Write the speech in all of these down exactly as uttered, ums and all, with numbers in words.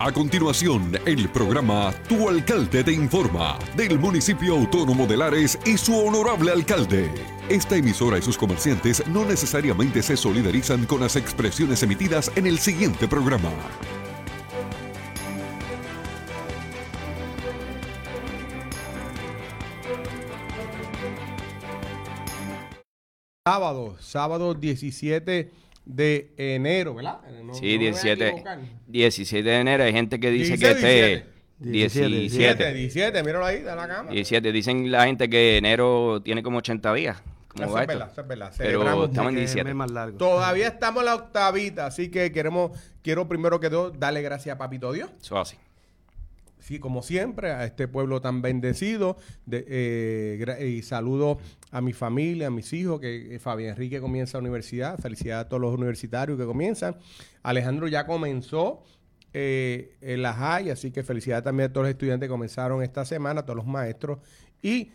A continuación, el programa Tu Alcalde te informa del municipio autónomo de Lares y su honorable alcalde. Esta emisora y sus comerciantes no necesariamente se solidarizan con las expresiones emitidas en el siguiente programa. Sábado, sábado diecisiete de enero, ¿verdad? No, sí, no diecisiete, diecisiete de enero. Hay gente que dice diecisiete, que este diecisiete. diecisiete. diecisiete, míralo ahí, de la cámara. diecisiete, dicen la gente que enero tiene como ochenta días. ¿Cómo va es esto? verdad, eso es verdad. Pero estamos en diecisiete. Más largo. Todavía estamos en la octavita, así que queremos, quiero primero que todo darle gracias a Papito Dios. Eso así. Sí, como siempre, a este pueblo tan bendecido. De, eh, y saludo a mi familia, a mis hijos, que eh, Fabián Enrique comienza la universidad. Felicidades a todos los universitarios que comienzan. Alejandro ya comenzó eh, en la High, así que felicidades también a todos los estudiantes que comenzaron esta semana, a todos los maestros. Y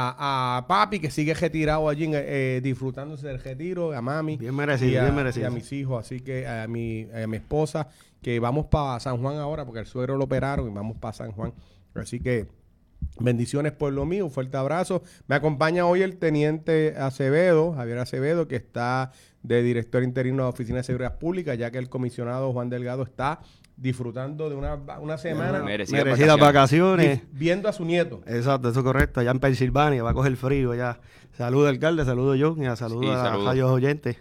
a, a papi, que sigue retirado allí, eh, disfrutándose del retiro, a mami. Bien merecido, y a, bien merecido. Y a mis hijos, así que a mi, a mi esposa, que vamos para San Juan ahora, porque el suegro lo operaron y vamos para San Juan. Así que bendiciones, pueblo mío, un fuerte abrazo. Me acompaña hoy el teniente Acevedo, Javier Acevedo, que está de director interino de la Oficina de Seguridad Pública, ya que el comisionado Juan Delgado está disfrutando de una, una semana merecidas merecidas vacaciones, viendo a su nieto. Exacto, eso es correcto, allá en Pensilvania, va a coger frío ya. Saludo alcalde, saludo yo, y saludo sí, a los radios oyentes.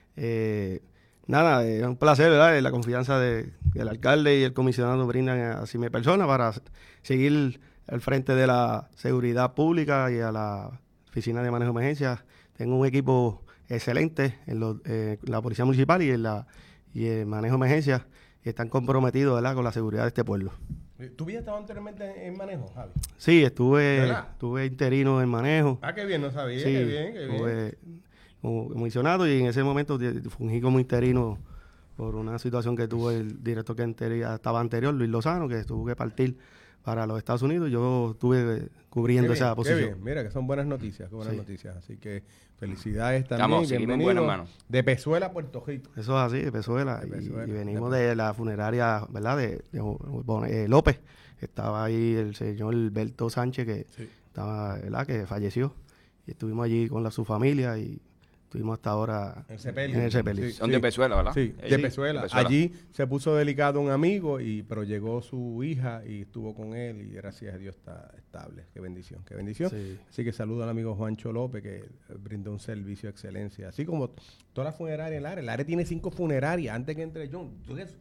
Eh, nada, es un placer, ¿verdad? La confianza de que el alcalde y el comisionado brindan así mi persona para seguir al frente de la seguridad pública y a la oficina de manejo de emergencias. Tengo un equipo excelente en los, eh, la policía municipal y en la y el manejo de emergencias, y están comprometidos, ¿verdad?, con la seguridad de este pueblo. ¿Tú habías estado anteriormente en manejo, Javi? Sí, estuve, estuve interino en manejo. Ah, qué bien, no sabía, sí, qué bien, qué estuve bien. Como comisionado y en ese momento fungí como interino por una situación que tuvo el director que anterior, estaba anterior, Luis Lozano, que tuvo que partir para los Estados Unidos. Yo estuve cubriendo bien, esa posición. Bien. Mira, que son buenas noticias, qué buenas sí. noticias. Así que felicidades también. Estamos, seguimos buenas manos. De Pezuela, Puerto Rico. Eso es así, de Pezuela. De Pezuela. Y, y venimos de, de la funeraria, ¿verdad? De, de, de eh, López. Estaba ahí el señor Berto Sánchez, que sí. estaba, ¿verdad?, que falleció. Y estuvimos allí con la, su familia y estuvimos hasta ahora en Sepelio. En el Sepelio. Sí, Son sí. de Pezuela, ¿verdad? Sí, de, sí, Pezuela. de Pezuela. Allí se puso delicado un amigo, y pero llegó su hija y estuvo con él, y gracias a Dios está estable. Qué bendición, qué bendición. Sí. Así que saludo al amigo Juancho López, que brindó un servicio de excelencia. Así como todas las funerarias en Lares. Lares tiene cinco funerarias antes que entre John.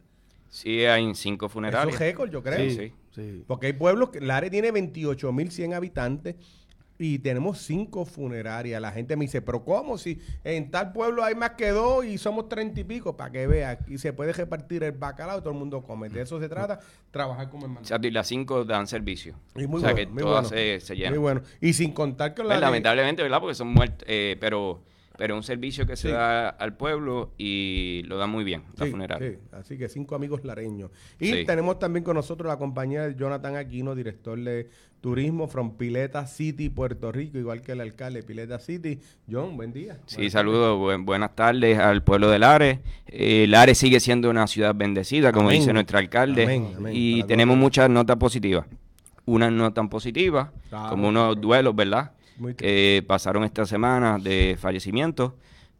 Sí, hay cinco funerarias. Eso es récord, yo creo. Sí, sí. sí. Porque hay pueblos que Lares tiene veintiocho mil cien habitantes. Y tenemos cinco funerarias. La gente me dice, pero ¿cómo? Si en tal pueblo hay más que dos y somos treinta y pico, para que vea. Y se puede repartir el bacalao y todo el mundo come. De eso se trata, trabajar como hermano. O sea, y las cinco dan servicio. Y muy o sea, bueno, que muy todas bueno. se, se llenan. Muy bueno. Y sin contar con la... Pues, de... Lamentablemente, ¿verdad? Porque son muertos, eh, pero... Pero un servicio que se sí. da al pueblo y lo da muy bien, la sí, funeraria. Sí, así que cinco amigos lareños. Y sí. tenemos también con nosotros la compañía de Jonathan Aquino, director de turismo from Pileta City, Puerto Rico, igual que el alcalde de Pileta City. John, buen día. Sí, saludos, bu buenas tardes al pueblo de Lares. Eh, Lares sigue siendo una ciudad bendecida, como amén. Dice nuestro alcalde. Amén, amén. Y Para tenemos todos. Muchas notas positivas. Unas no tan positivas, claro, como unos duelos, ¿verdad?, que eh, pasaron esta semana de fallecimientos,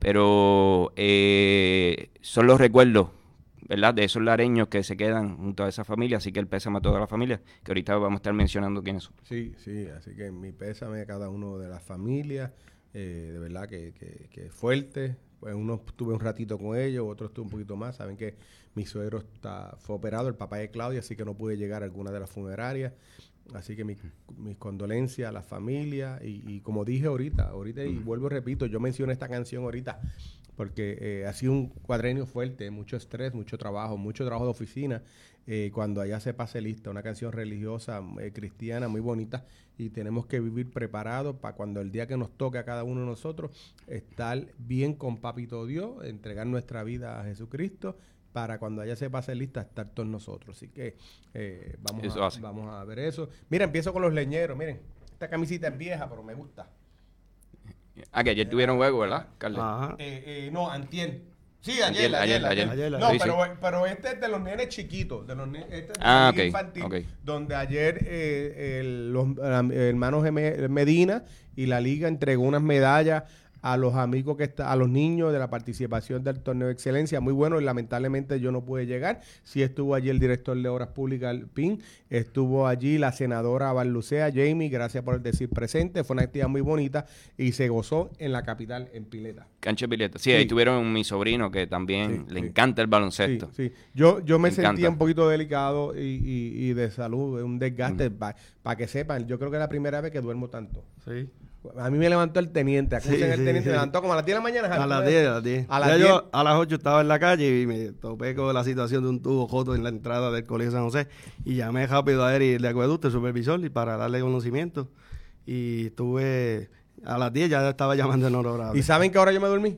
pero eh, son los recuerdos, ¿verdad?, de esos lareños que se quedan junto a esa familia, así que el pésame a toda la familia, que ahorita vamos a estar mencionando quiénes son. Sí, sí, así que mi pésame a cada uno de las familias, eh, de verdad que, que, que es fuerte. Pues uno estuve un ratito con ellos, otros estuve un poquito más. Saben que mi suegro está, fue operado, el papá de Claudia, así que no pude llegar a alguna de las funerarias. Así que mi, mis condolencias a la familia y, y como dije ahorita, ahorita y vuelvo y repito, yo mencioné esta canción ahorita porque eh, ha sido un cuadrenio fuerte, mucho estrés, mucho trabajo, mucho trabajo de oficina. Eh, cuando allá se pase lista, una canción religiosa, eh, cristiana, muy bonita, y tenemos que vivir preparados para cuando el día que nos toque a cada uno de nosotros, estar bien con Papito Dios, entregar nuestra vida a Jesucristo, para cuando allá se pase lista estar todos nosotros. Así que eh, vamos, a, vamos a ver eso. Mira, empiezo con los leñeros. Miren, esta camisita es vieja, pero me gusta. Ah, que ayer tuvieron juego, ¿verdad, Carlos? Ajá. Eh, eh, no, antier. Sí, ayer, ayer, ayer. ayer. ayer no, sí, pero, sí. pero este es de los nenes chiquitos, de los nenes, este es de ah, la okay, infantil, okay. donde ayer eh, el, los hermanos Medina y la liga entregó unas medallas a los amigos que está, a los niños de la participación del torneo de excelencia, muy bueno, y lamentablemente yo no pude llegar. Sí estuvo allí el director de Obras Públicas, Pin, estuvo allí la senadora Barlucea, Jamie, gracias por decir presente, fue una actividad muy bonita y se gozó en la capital, en Pileta. Cancha Pileta, sí, sí. Ahí tuvieron mi sobrino que también sí, le sí. encanta el baloncesto. Sí, sí. Yo, yo me, me sentía encanta. un poquito delicado y, y, y de salud, un desgaste, mm. para pa que sepan, yo creo que es la primera vez que duermo tanto. Sí. A mí me levantó el teniente, sí, sí, el teniente, sí. me levantó como a las diez de la mañana. A las diez, a las diez. A las diez. Yo a las ocho estaba en la calle y me topé con la situación de un tubo joto en la entrada del Colegio San José y llamé rápido a Eri de Acueducto, el supervisor, y para darle conocimiento. Y estuve a las diez, ya estaba llamando en honorable. ¿Y saben qué hora yo me dormí?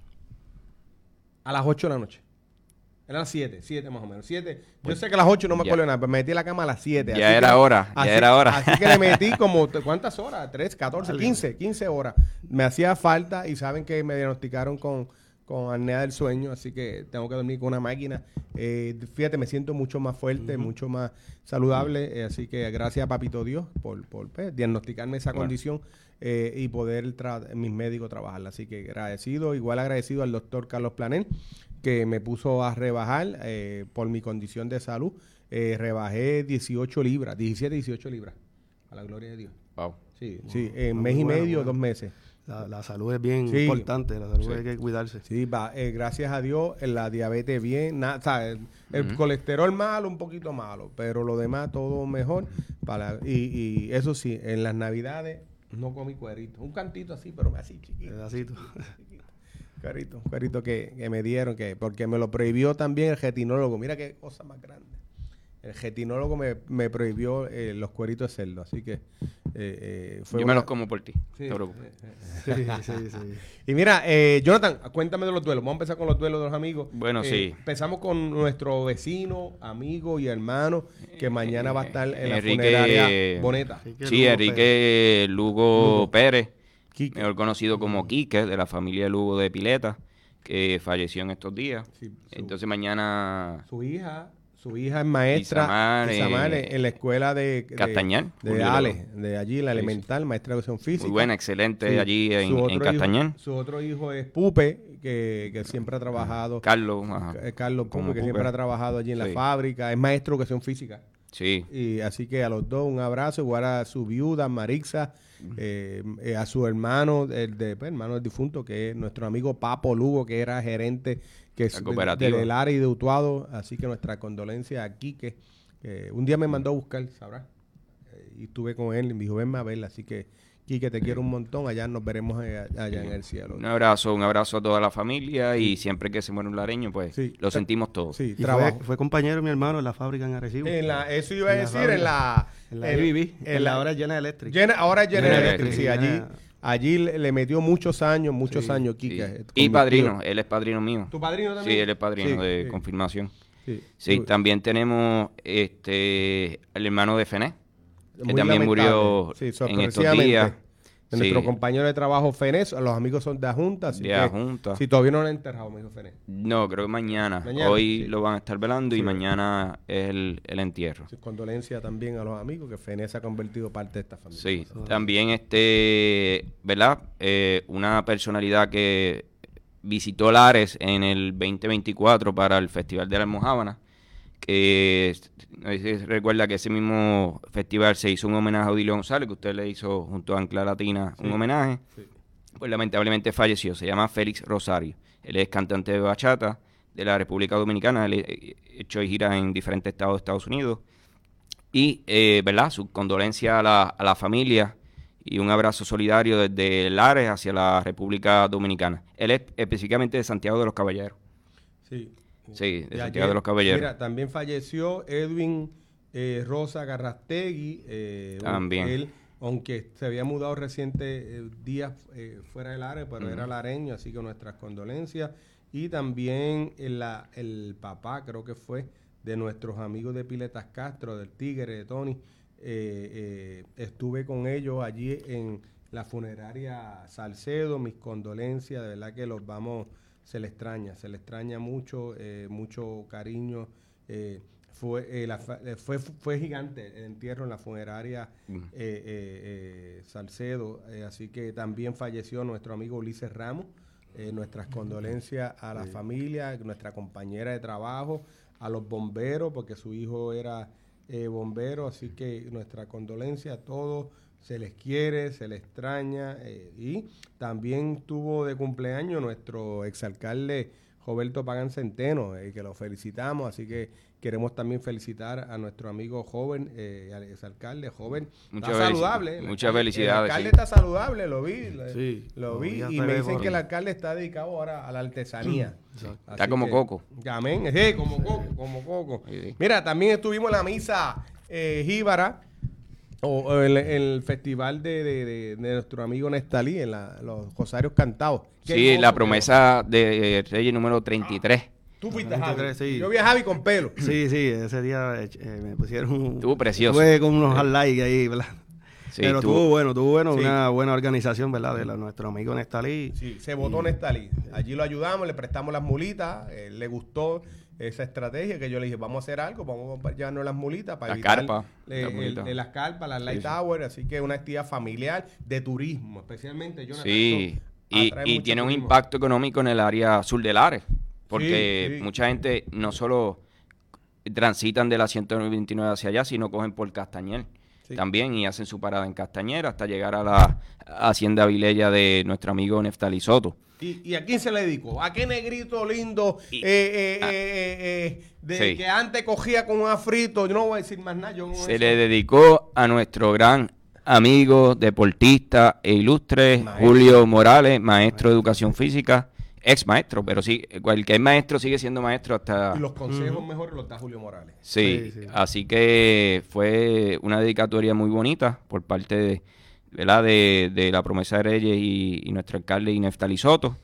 A las ocho de la noche. Eran las siete, siete más o menos. siete. Pues, yo sé que a las ocho no me acuerdo nada, pero me metí en la cama a las siete. Ya así era que, hora, así, ya era hora. Así que le metí como, ¿cuántas horas? tres, catorce, quince, quince horas. Me hacía falta y saben que me diagnosticaron con, con apnea del sueño, así que tengo que dormir con una máquina. Eh, fíjate, me siento mucho más fuerte, uh-huh. mucho más saludable, uh-huh. eh, así que gracias a Papito Dios por, por pues, diagnosticarme esa bueno. condición eh, y poder tra- mis médicos trabajarla. Así que agradecido, igual agradecido al doctor Carlos Planel, que me puso a rebajar eh, por mi condición de salud. Eh, rebajé dieciocho libras, diecisiete, dieciocho libras. A la gloria de Dios. Wow. Sí, wow. sí, en mes y medio, bueno. dos meses. La, la salud es bien sí. importante, la salud sí. hay que cuidarse. Sí, va, eh, gracias a Dios, la diabetes bien, na, o sea, el, el uh-huh. colesterol malo, un poquito malo, pero lo demás todo mejor. Para y, y eso sí, en las navidades no comí cuerito. Un cantito así, pero así chiquito. Pedacito. Cuerito, un cuerito que, que me dieron, que porque me lo prohibió también el retinólogo. Mira qué cosa más grande. El retinólogo me, me prohibió eh, los cueritos de cerdo, así que... Eh, eh, fue Yo una... me los como por ti, sí, no te preocupes. Sí, sí, sí. Y mira, eh, Jonathan, cuéntame de los duelos. Vamos a empezar con los duelos de los amigos. Bueno, eh, sí. Empezamos con nuestro vecino, amigo y hermano, que mañana va a estar en la Enrique, funeraria Boneta. Enrique sí, Lugo Enrique Lugo, Lugo Pérez, Quique. Mejor conocido como Quique, de la familia Lugo de Pileta, que falleció en estos días. Sí, su, Entonces mañana... Su hija... Su hija es maestra Isamar, Isamar, eh, en la escuela de, de Castañar. De, de Ale, de allí, la elemental, maestra de educación física. Muy buena, excelente sí. allí en, en Castañar. Hijo, su otro hijo es Pupe, que, que siempre ha trabajado. Carlos. Ajá. Carlos Pupe, Pupe, que siempre ha trabajado allí en sí. la fábrica. Es maestro de educación física. Sí. Y así que a los dos un abrazo, igual a su viuda, Marixa, eh, eh, a su hermano, el de, pues, hermano del difunto, que es nuestro amigo Papo Lugo, que era gerente que es de, del área y de Utuado, así que nuestra condolencia aquí, que eh, un día me mandó a buscar, sabrás, eh, y estuve con él y me dijo, venme a verla, así que Quique, te quiero un montón, allá nos veremos allá, allá en el cielo. Un abrazo, un abrazo a toda la familia y siempre que se muere un lareño, pues sí. lo sentimos todos. Sí, fue, fue compañero de mi hermano en la fábrica en Arecibo. En la, eso iba a decir, en la... En la I B B, en la ahora General Electric. Llena, ahora General Electric, sí, allí... Allí le, le metió muchos años, muchos sí, años, Kika. Sí. Y padrino, él es padrino mío. ¿Tu padrino también? Sí, él es padrino sí, de sí. confirmación. Sí, sí Muy también tenemos este el hermano de Fené, que Muy también murió sí, en estos días. De nuestro sí. compañero de trabajo Fenés, los amigos son de Ajunta. Así de que, Ajunta. Si todavía no lo han enterrado, me dijo Fenés. No, creo que mañana. mañana Hoy sí. lo van a estar velando sí. y mañana es el, el entierro. Sí, condolencia también a los amigos, que Fenés se ha convertido parte de esta familia. Sí, oh. también este, ¿verdad? Eh, una personalidad que visitó Lares en el veinte veinticuatro para el Festival de la Almojábana, que eh, recuerda que ese mismo festival se hizo un homenaje a Odilio González, que usted le hizo junto a Ancla Latina sí, un homenaje, sí. pues lamentablemente falleció. Se llama Félix Rosario. Él es cantante de bachata de la República Dominicana, él ha hecho giras en diferentes estados de Estados Unidos, y, eh, ¿verdad?, su condolencia a la, a la familia y un abrazo solidario desde Lares hacia la República Dominicana. Él es específicamente de Santiago de los Caballeros. Sí. Sí, de, de Santiago ayer, de los Caballeros. Mira, también falleció Edwin eh, Rosa Garrastegui. Eh, también. Él, aunque se había mudado recientes eh, días eh, fuera del área, pero uh-huh. era lareño, así que nuestras condolencias. Y también el, la, el papá, creo que fue, de nuestros amigos de Piletas Castro, del Tigre, de Tony. Eh, eh, estuve con ellos allí en la funeraria Salcedo. Mis condolencias, de verdad que los vamos... se le extraña, se le extraña mucho, eh, mucho cariño. Eh, fue, eh, la, fue fue gigante el entierro en la funeraria mm. eh, eh, eh, Salcedo, eh, así que también falleció nuestro amigo Ulises Ramos. Eh, nuestras condolencias a la sí. familia, nuestra compañera de trabajo, a los bomberos, porque su hijo era eh, bombero, así que nuestra condolencia a todos. Se les quiere, se les extraña, eh, y también tuvo de cumpleaños nuestro exalcalde Roberto Pagán Centeno, eh, que lo felicitamos, así que queremos también felicitar a nuestro amigo joven, eh, al exalcalde joven, muchas está saludable. Muchas felicidades. El alcalde sí. está saludable, lo vi, sí, lo vi, y me dicen que el alcalde está dedicado ahora a la artesanía. Está como que, Coco. Amén, sí, como Coco, como Coco. Sí. Mira, también estuvimos en la misa eh, Jíbara, o el, el festival de, de, de, de nuestro amigo Nestalí, en la, los Rosarios Cantados. Sí, la promesa de eh, Reyes número treinta y tres. Ah, tú fuiste, Javi. Sí. Yo vi a Javi con pelo. Sí, sí, ese día eh, me pusieron... Estuvo precioso. Fue con unos sí. highlights ahí, ¿verdad? Sí, pero estuvo bueno, estuvo bueno, sí. una buena organización, ¿verdad? De la, nuestro amigo Nestalí. Sí, se votó y... Nestalí. Allí lo ayudamos, le prestamos las mulitas, eh, le gustó esa estrategia que yo le dije, vamos a hacer algo, vamos a llevarnos las mulitas para las evitar carpas, eh, la el, el, las carpas, las light sí, tower, así que una actividad familiar de turismo, especialmente Jonathan. Sí, y, y tiene un turismo. impacto económico en el área sur del Lares, porque sí, sí. mucha gente no solo transitan de la ciento veintinueve hacia allá, sino cogen por Castañer. Sí. También y hacen su parada en Castañer hasta llegar a la hacienda Vilella de nuestro amigo Neftali Soto. ¿Y, ¿Y a quién se le dedicó? ¿A qué negrito lindo y, eh, eh, ah, eh, eh, de sí. que antes cogía con un afrito? Yo no voy a decir más nada. Yo no se le dedicó a nuestro gran amigo, deportista e ilustre, maestro. Julio Morales, maestro, maestro de educación física, ex maestro, pero sí, cualquier maestro sigue siendo maestro hasta... Y los consejos uh-huh. mejores los da Julio Morales. Sí, sí, sí, así que fue una dedicatoria muy bonita por parte de, ¿verdad? de, de la promesa de Reyes y, y nuestro alcalde Neftali Soto.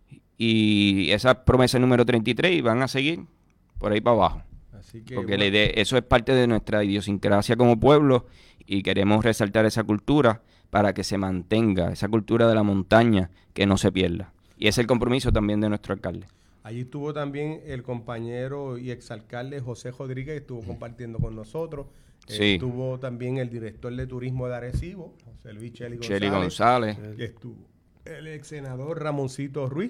Y esa promesa número treinta y tres y van a seguir por ahí para abajo. Así que, porque bueno. de, eso es parte de nuestra idiosincrasia como pueblo y queremos resaltar esa cultura para que se mantenga, esa cultura de la montaña, que no se pierda. Y es el compromiso también de nuestro alcalde. Allí estuvo también el compañero y exalcalde José Rodríguez, que estuvo compartiendo con nosotros. Sí. Estuvo también el director de turismo de Arecibo, José Luis Cheli González. Cheli González. Que estuvo el ex senador Ramoncito Ruiz,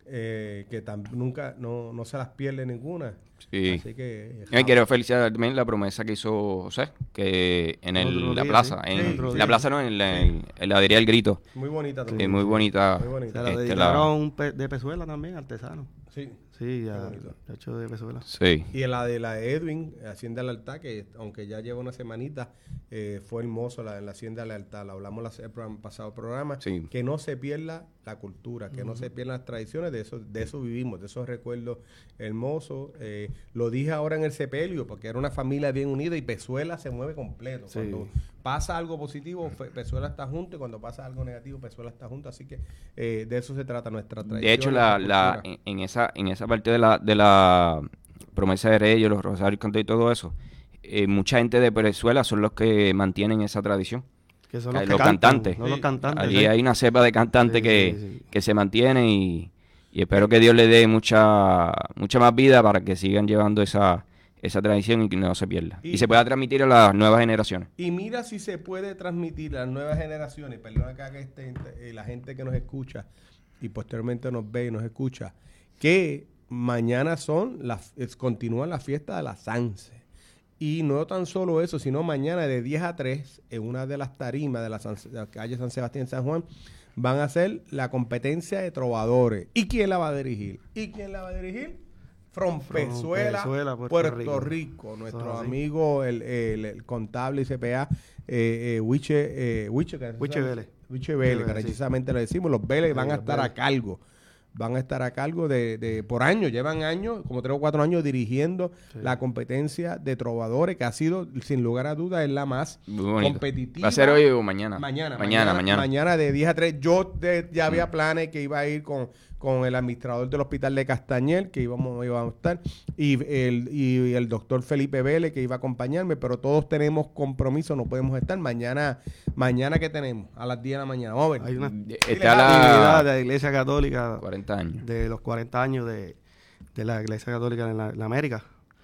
eh, que tam- nunca, no, no se las pierde ninguna. Sí. Así que... Yo quiero felicitar también la promesa que hizo José, que en el, la plaza, sí. en sí, la plaza no, en la, en, en la heladería El Grito. Muy bonita también. Sí, muy bonita. Muy bonita. Se la este, dedicaron la... pe- de Pezuela también, artesano. Sí. Sí, ya, de hecho de Pezuela. Sí. Y la de la de Edwin, Hacienda Lealtad, que aunque ya lleva una semanita, eh, fue hermoso la, la Hacienda Lealtad. Lo hablamos la, el programa, pasado programa. Sí. Que no se pierda la cultura, que uh-huh. no se pierdan las tradiciones, de eso, de eso vivimos, de esos recuerdos hermosos. Eh, lo dije ahora en el sepelio, porque era una familia bien unida y Pezuela se mueve completo. Sí. Cuando pasa algo positivo, Pezuela está junto, y cuando pasa algo negativo, Pezuela está junto. Así que eh, de eso se trata nuestra tradición. De hecho, la, la, en, en esa en esa parte de la de la promesa de Reyes, los Rosarios Cantados y todo eso, eh, mucha gente de Pezuela son los que mantienen esa tradición. Que son los, eh, que los cantan, cantantes. No los cantantes. Allí ¿sí? hay una cepa de cantantes sí, que, sí, sí. que se mantienen y, y espero que Dios le dé mucha mucha más vida para que sigan llevando esa esa tradición y que no se pierda. Y, y se pueda transmitir a las nuevas generaciones. Y mira si se puede transmitir a las nuevas generaciones, perdona acá que esté, eh, la gente que nos escucha y posteriormente nos ve y nos escucha, que mañana son las es, continúan las fiestas de la Sanse. Y no tan solo eso, sino mañana de diez a tres, en una de las tarimas de la, San, de la calle San Sebastián San Juan, van a hacer la competencia de trovadores. ¿Y quién la va a dirigir? ¿Y quién la va a dirigir? From, From Pezuela, Pezuela, Puerto, Puerto Rico. Rico. Nuestro oh, amigo, el, el, el contable y C P A, eh, eh, Wiche, eh, Wiche, Wiche Vélez. Wiche Vélez, que precisamente sí. le decimos, los Vélez sí, van a estar Vélez. a cargo. Van a estar a cargo de, de por años, llevan años, como tres o cuatro años dirigiendo sí. la competencia de trovadores, que ha sido, sin lugar a dudas, es la más competitiva. ¿Va a ser hoy o mañana? Mañana. Mañana, mañana. Mañana, mañana de diez a tres. Yo de, ya había mm. planes que iba a ir con, con el administrador del hospital de Castañer, que íbamos, íbamos a estar, y el, y el doctor Felipe Vélez, que iba a acompañarme, pero todos tenemos compromiso, no podemos estar. Mañana, mañana ¿qué tenemos? A las diez de la mañana. Vamos a ver. Hay una está la de la Iglesia Católica. cuarenta cuarenta años. De los cuarenta años de, de la Iglesia Católica en la, en la América.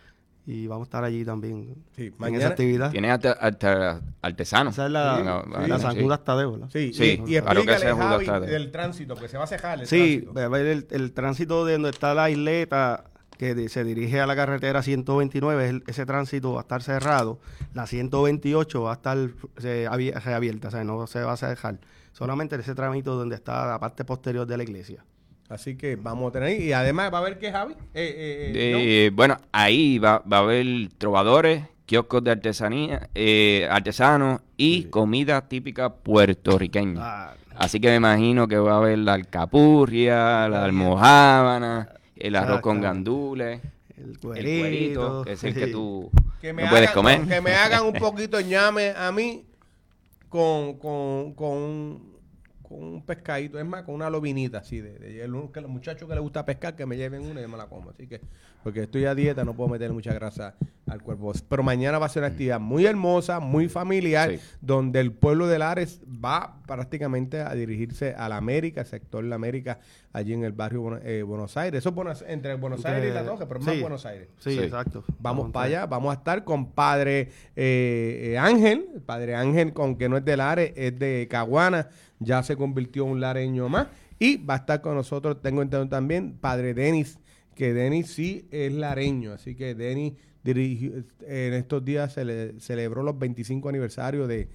Y vamos a estar allí también sí, en mañana, esa actividad. Tiene hasta, hasta artesanos. Esa es la, sí, sí, la San Judas sí. Tadeo, ¿verdad? Sí, sí, y, y claro que explícale, sea Javi, Judas del tránsito, porque se va a cejar el sí, tránsito. va a ver el, el tránsito de donde está la isleta que de, se dirige a la carretera ciento veintinueve, el, ese tránsito va a estar cerrado. La ciento veintiocho va a estar se, abier, reabierta, o sea, no se va a dejar. Solamente ese trámite donde está la parte posterior de la iglesia. Así que vamos a tener, y además va a haber que Javi. Eh, eh, eh, no. Bueno, ahí va, va a haber trovadores, kioscos de artesanía, eh, artesanos y sí. comida típica puertorriqueña. Ah. Así que me imagino que va a haber la alcapurria, la almojábana, el arroz con gandules, el cuerito, el cuerito, que es el que tú que me no puedes hagan, comer. Que me hagan un poquito ñame a mí con, con, con con un pescadito, es más, con una lobinita así, de, de, de los muchachos que les gusta pescar, que me lleven una y yo me la como, así que, porque estoy a dieta, no puedo meter mucha grasa al cuerpo, pero mañana va a ser una actividad muy hermosa, muy familiar, sí. donde el pueblo de Lares va prácticamente a dirigirse a la América, el sector de la América, allí en el barrio eh, Buenos Aires, eso es Buenos, entre Buenos entre, Aires y La Toja, pero sí, más Buenos Aires. Sí, sí. exacto. Vamos, vamos para allá, vamos a estar con Padre eh, eh, Ángel, Padre Ángel, con que no es de Lares, es de Caguana, ya se convirtió en un lareño más. Y va a estar con nosotros, tengo entendido también, Padre Denis, que Denis sí es lareño. Así que Denis dirigió, en estos días se le celebró los veinticinco aniversarios de,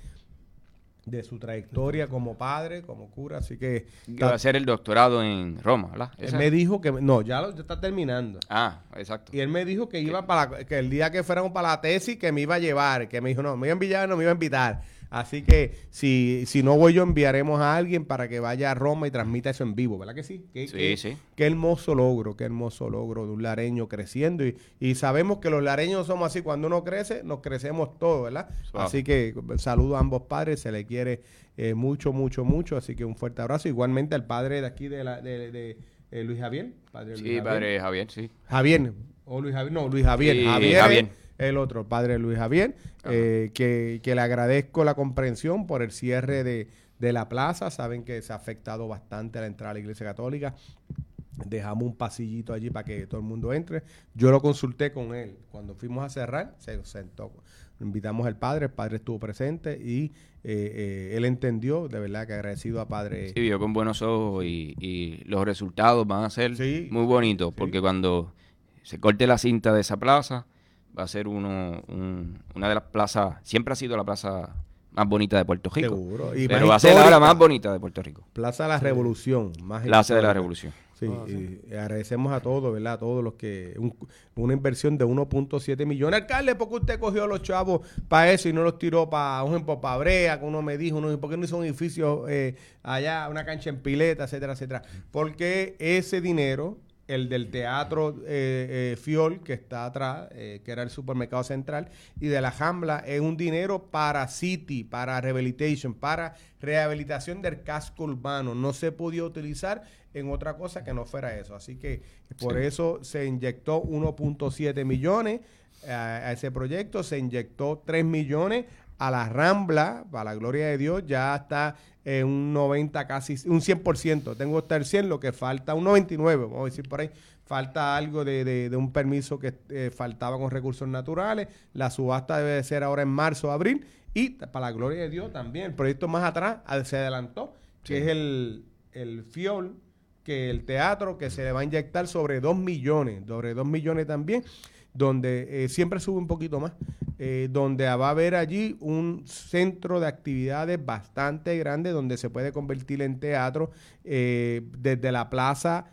de su trayectoria como padre, como cura. Así que va a hacer el doctorado en Roma, ¿verdad? Él me dijo que, no, ya lo ya está terminando. Ah, exacto. Y él me dijo que iba para, que el día que fuéramos para la tesis, que me iba a llevar, que me dijo, no, me iba a enviar, no me iba a invitar. Así que si, si no voy yo, enviaremos a alguien para que vaya a Roma y transmita eso en vivo, ¿verdad que sí? Que, sí, que, sí. Qué hermoso logro, qué hermoso logro de un lareño creciendo. Y, y sabemos que los lareños somos así, cuando uno crece, nos crecemos todos, ¿verdad? Suave. Así que saludo a ambos padres, se le quiere eh, mucho, mucho, mucho. Así que un fuerte abrazo. Igualmente al padre de aquí de, la, de, de, de eh, Luis Javier. Padre sí, Luis Javier. padre Javier, sí. Javier, o Luis Javier, no, Luis Javier. Sí, Javier. Javier. El otro, padre Luis Javier, eh, que, que le agradezco la comprensión por el cierre de, de la plaza. Saben que se ha afectado bastante la entrada a la Iglesia Católica. Dejamos un pasillito allí para que todo el mundo entre. Yo lo consulté con él. Cuando fuimos a cerrar, se sentó. Invitamos al padre, el padre estuvo presente y eh, eh, él entendió, de verdad que agradecido a padre. Sí, vio con buenos ojos y, y los resultados van a ser sí, muy bonitos, sí. porque cuando se corte la cinta de esa plaza, va a ser uno, un, una de las plazas, siempre ha sido la plaza más bonita de Puerto Rico. Seguro. Y pero va a ser ahora la más bonita de Puerto Rico. Plaza de la sí. Revolución. Más Plaza de la Revolución. Sí, oh, sí. Y agradecemos a todos, ¿verdad? A todos los que... Un, una inversión de uno punto siete millones. Alcalde, ¿por qué usted cogió a los chavos para eso y no los tiró para, un ejemplo, para Brea? Que uno me dijo, uno, ¿por qué no hizo un edificio eh, allá, una cancha en Pileta, etcétera, etcétera? Porque ese dinero... el del teatro eh, eh, Fiol, que está atrás, eh, que era el supermercado central, y de la Jambla, es un dinero para City, para Rehabilitation, para rehabilitación del casco urbano. No se podía utilizar en otra cosa que no fuera eso. Así que por sí. eso se inyectó uno punto siete millones a, a ese proyecto, se inyectó tres millones a la Rambla, para la gloria de Dios, ya está en un noventa, casi un cien por ciento. Tengo hasta el cien, lo que falta, un noventa y nueve, vamos a decir por ahí. Falta algo de, de, de un permiso que eh, faltaba con recursos naturales. La subasta debe de ser ahora en marzo o abril. Y para la gloria de Dios también, el proyecto más atrás se adelantó, que sí. es el, el Fiol, que el teatro, que se le va a inyectar sobre dos millones, sobre dos millones también, donde eh, siempre sube un poquito más, eh, donde va a haber allí un centro de actividades bastante grande, donde se puede convertir en teatro, eh, desde la plaza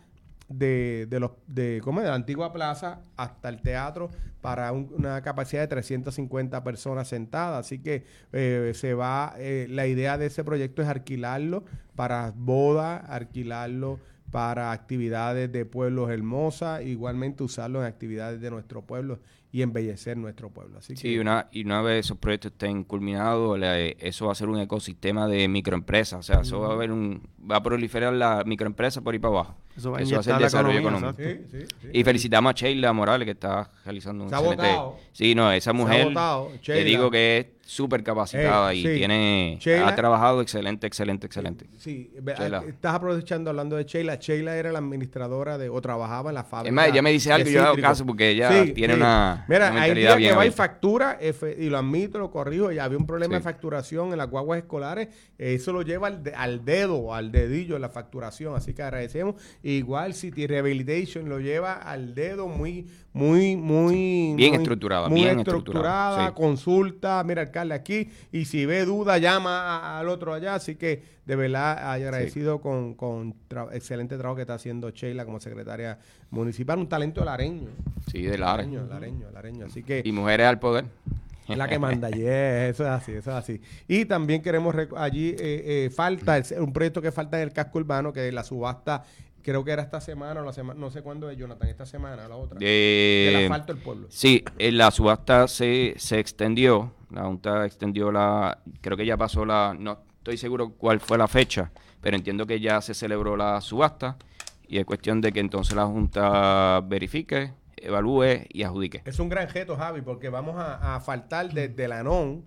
de, de los de, ¿cómo es? de la antigua plaza hasta el teatro, para un, una capacidad de trescientas cincuenta personas sentadas. Así que eh, se va, eh, la idea de ese proyecto es alquilarlo para bodas, alquilarlo para actividades de pueblos hermosas, igualmente usarlo en actividades de nuestro pueblo y embellecer nuestro pueblo. Así sí, que, una, y una vez esos proyectos estén culminados, le, eso va a ser un ecosistema de microempresas, o sea, eso va a haber un, va a proliferar la microempresa por ahí para abajo. Eso va a, eso va a ser desarrollo económico. Sí, sí, sí. Y felicitamos a Sheila Morales, que está realizando un se excelente... Ha votado. Sí, no, esa mujer, te digo que es súper capacitada eh, y sí. tiene Sheila, ha trabajado excelente, excelente, excelente. Sí, Sheila. Estás aprovechando hablando de Sheila. Sheila era la administradora de, o trabajaba en la fábrica. Es más, ella me dice algo y yo hago caso porque ella sí, tiene sí. una Mira, una hay días que va y factura, F, y lo admito, lo corrijo, ya había un problema sí. de facturación en las guaguas escolares, eso lo lleva al, de, al dedo, al dedillo en la facturación, así que agradecemos. Igual City Rehabilitation lo lleva al dedo muy, muy, muy... Bien muy, estructurada, muy bien estructurada, estructurada sí. consulta, mira, alcalde aquí, y si ve duda, llama a, al otro allá, así que de verdad agradecido sí. con, con tra excelente trabajo que está haciendo Sheila como secretaria municipal, un talento lareño. Sí, de Lares. Lareño, lareño, lareño, así que... Y mujeres al poder. Es la que manda, yes, eso es así, eso es así. Y también queremos, allí eh, eh, falta, el, un proyecto que falta en el casco urbano, que la subasta, creo que era esta semana o la semana, no sé cuándo es, Jonathan, esta semana o la otra, eh, del asfalto del pueblo. Sí, eh, la subasta se, se extendió, la Junta extendió la, creo que ya pasó la, no estoy seguro cuál fue la fecha, pero entiendo que ya se celebró la subasta y es cuestión de que entonces la Junta verifique, evalúe y adjudique. Es un gran reto, Javi, porque vamos a, a faltar desde el Anón,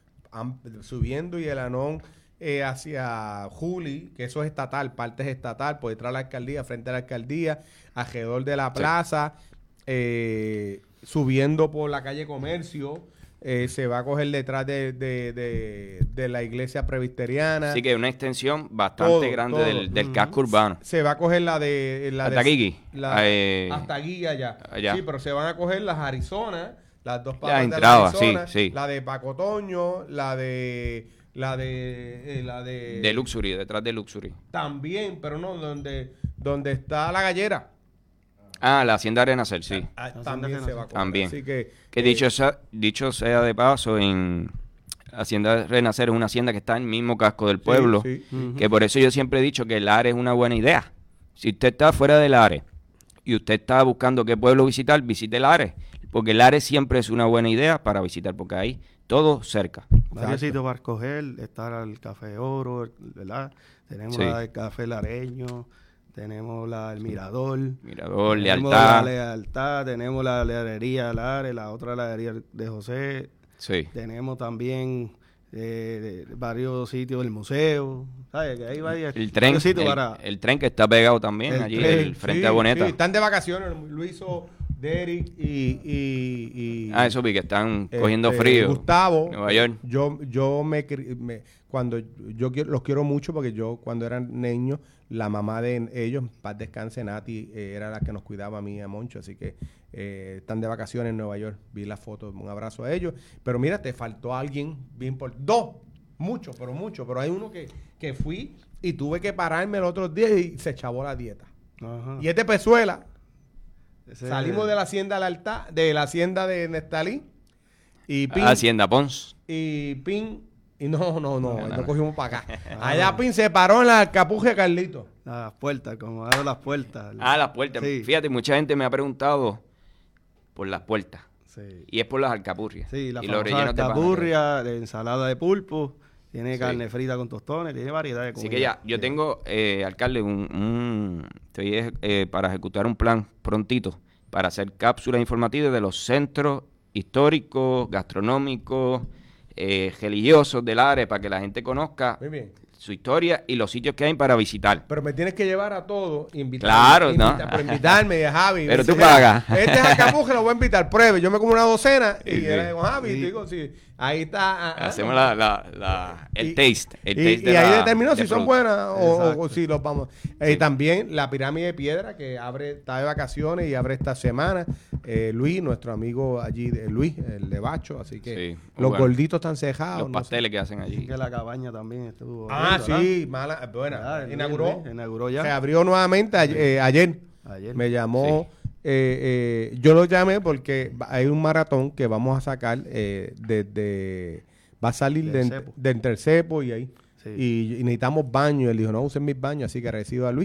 subiendo y el Anón eh, hacia Juli, que eso es estatal, parte es estatal, por detrás de la alcaldía, frente a la alcaldía, alrededor de la plaza, sí. eh, subiendo por la calle Comercio, eh, se va a coger detrás de, de, de, de la iglesia presbiteriana. Así que una extensión bastante todo, grande todo. del, del uh-huh. casco urbano. Se va a coger la de... La hasta Guigui. Eh, hasta Guigui allá. allá. Sí, pero se van a coger las Arizona, las dos partes de la Arizona, sí, sí. la de Pacotoño, la de... La de... Eh, la de... De Luxury, detrás de Luxury. También, pero no, donde, donde está la gallera. Ah, la Hacienda Renacer, sí. Ah, también se va a coger. También. Así que, que eh, dicho, sea, dicho sea de paso, en Hacienda Renacer es una hacienda que está en el mismo casco del pueblo, sí, sí. Uh-huh. que por eso yo siempre he dicho que el área es una buena idea. Si usted está fuera del área y usted está buscando qué pueblo visitar, visite el área, porque el área siempre es una buena idea para visitar, porque hay todo cerca. Varios sitios para escoger, estar al Café Oro, ¿verdad? Tenemos sí. el Café Lareño, tenemos la, el Mirador, Mirador, tenemos Lealtad. la Lealtad, tenemos la heladería Lares, la otra heladería de José. Sí. Tenemos también eh, varios sitios del museo, ¿sabes? Que hay varios, el tren, varios sitios el, para... el tren que está pegado también, el allí tren, el frente sí, a Boneta. Sí, están de vacaciones, lo hizo Derek y, y, y... Ah, eso vi que están cogiendo este, frío. Gustavo. Nueva York. Yo, yo me, me... Cuando yo los quiero mucho porque yo cuando eran niños, la mamá de ellos, paz descanse, Nati, eh, era la que nos cuidaba a mí y a Moncho, así que eh, están de vacaciones en Nueva York. Vi la foto, un abrazo a ellos. Pero mira, te faltó alguien bien por... Dos, mucho, pero mucho. Pero hay uno que, que fui y tuve que pararme el otro día y se chavó la dieta. Ajá. Y este Pezuela, ese... salimos de la hacienda de la, de la hacienda de Nestalí y Pin... Hacienda Pons. Y Pin... Y no, no, no, no, no cogimos para acá. Allá Pin se paró en la capuje de Carlito. Las puertas, como abro las puertas. Ah, las puertas. Sí. Fíjate, mucha gente me ha preguntado por las puertas. Sí. Y es por las alcapurrias. Sí, la y famosa alcapurria, de ensalada de pulpo, tiene sí. carne frita con tostones, tiene variedad de comida. Así que ya, yo sí. tengo, eh, alcalde, un, un estoy eh, para ejecutar un plan prontito para hacer cápsulas informativas de los centros históricos, gastronómicos, Eh, religiosos del área para que la gente conozca su historia y los sitios que hay para visitar. Pero me tienes que llevar a todos, invitarme. Claro, invita, ¿no? Pero invitarme, Javi. Pero tú pagas. Este es Acapulco, lo voy a invitar, pruebe. Yo me como una docena y sí, era con Javi. Sí. Digo, sí, ahí está. Ah, hacemos ah, la, la, la, el y, taste. El y, taste y de ahí la, determinó si son buenas o, o si los vamos. Eh, sí. También la pirámide de piedra que abre, está de vacaciones y abre esta semana. Eh, Luis, nuestro amigo allí, de Luis, el de Bacho. Así que sí, los bueno. gorditos están cejados. Los pasteles no sé. que hacen allí. Sí, que la cabaña también estuvo. Ah, viendo, sí, mala, buena. Ah, inauguró. Luis, inauguró ya. Se abrió nuevamente a, eh, ayer. Ayer. Me llamó. Sí. Eh, eh, yo lo llamé porque hay un maratón que vamos a sacar desde. Eh, de, va a salir de, de, de entre cepo y ahí. Sí. Y, y necesitamos baños. Él dijo, no usen mis baños, así que recibo a Luis.